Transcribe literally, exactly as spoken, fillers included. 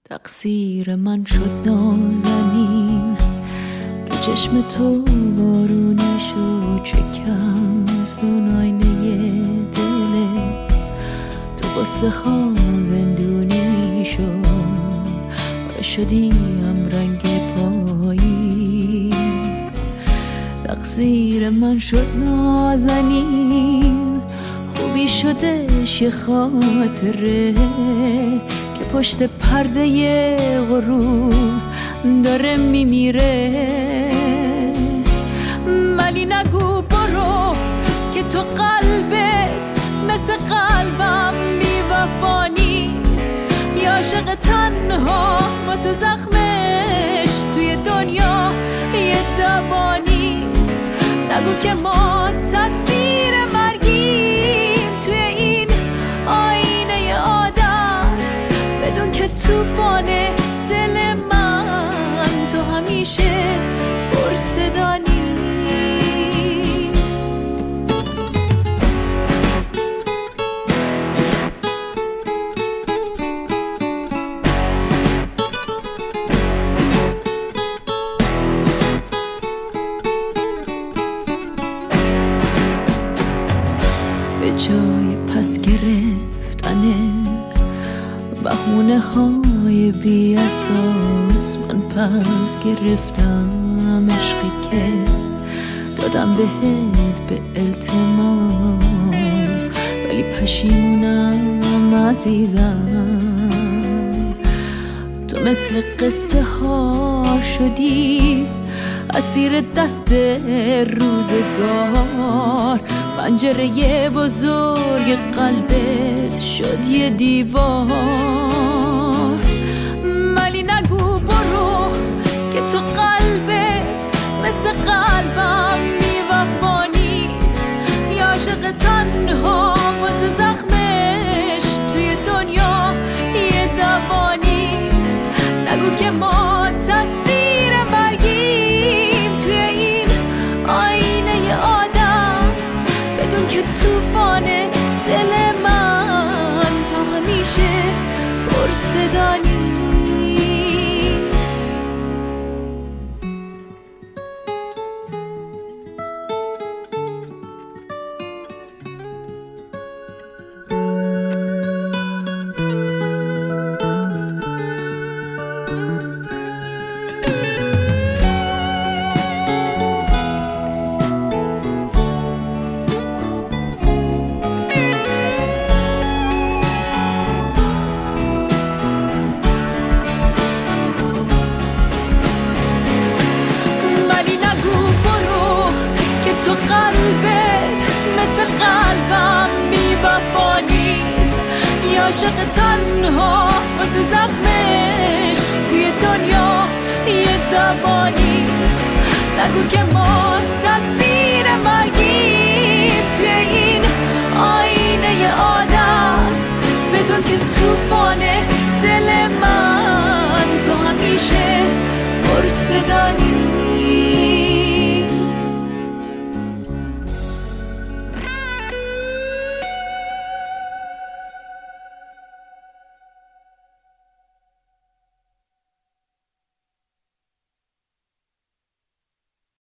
تقصیر من شد نازنین که چشم تو بارونی شد، شکست اون آینه دلت، تو واسه ها زندونی شد و شدیم رنگ پاییز. تقصیر من شد نازنین، خوبی شدش یه خاطره که پشت پرده غروب داره میمیره. ولی نگو برو که تو قلبت مثل قلبم بی وفا نیست، یا عاشق تنها واسه زخمش توی دنیا یه دوا نیست. نگو که ما تصویر مرگیم توی این آینه عادت، بدون که توفان دل من تو همیشه پرصدانی. به جای پس گرفتنه بهونه های بی اساس، من پس گرفتم عشقی که دادم بهت به التماس، ولی پشیمونم عزیزم. تو مثل قصه ها شدی اسیر دست روزگار، پنجره بزرگ قلبت شد یه دیوار. ولی نگو برو که تو قلبت مثل قلبم بی وفا نیست، یا عاشق تنها واسه زخمش توی دنیا یه دوا نیست. نگو که ما تصویر مرگیم توی این آینه عادت، بدون که توفان دل من تا همیشه پرصدانی. تو قلبت مثل قلبم بی وفا نیست، یا عاشق تنها واسه زخمش توی دنیا یه دوا نیست. نگو که ما تصویر مرگیم